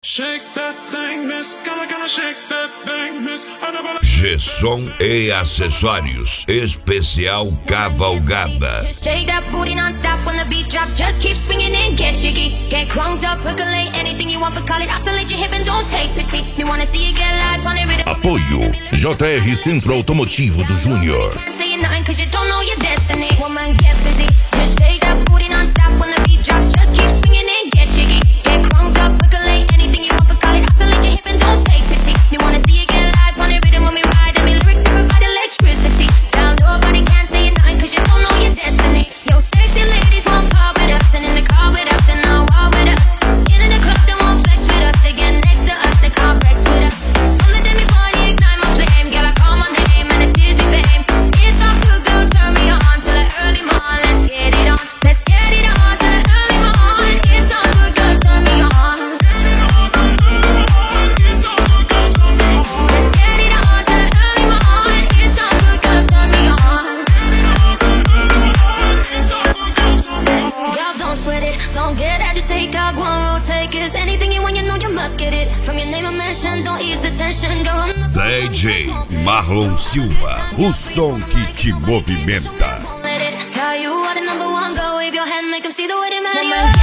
Shake that thing, miss. Gotta shake that thing, miss. G-Som e acessórios. Especial Cavalgada. Shake that booty non-stop when the beat drops. Just keep swinging and get jiggy. Get crunked up, percolate anything you want, but call it. Oscillate your hip and don't take pity. Me wanna see you get live on it. Apoio JR Centro Automotivo do Júnior. Say you're nothing cause you don't know your destiny. Woman, get busy. Just shake that booty non-stop when the beat drops. Just keep swinging and get jiggy. Get crunked up, percolate anything you want, but call it. Oscillate your hip and don't take pity. Me wanna see you get live on it. Rhythm when we ride. I mean lyrics that provide electricity. Now nobody can say you're nothing cause you don't know your destiny. Yo, sexy ladies want part with us, and in the car with us, and now war with us. In the club, they won't flex with us. They get next to us, they can't flex with us. On the demi body, ignite my flame. Girl, I call my name and it tears me fame. It's all good, girl, turn me on till the early morning. Let's get it on. Let's get it on till the early morning. It's all good, girl, turn me on. It's all good, girl, turn me on. Let's get it on till the early morning. It's all good, girl, turn me on. It's all good, girl, turn me on. Y'all don't sweat it, don't get agitated. God, one road takers. Anything you want, you know you must get it. From your name I mention, don't ease the tension. Go on the DJ Marlon Silva. O som que te movimenta. Let it tell you what the number one. Go wave your hand, make them see the way they matter.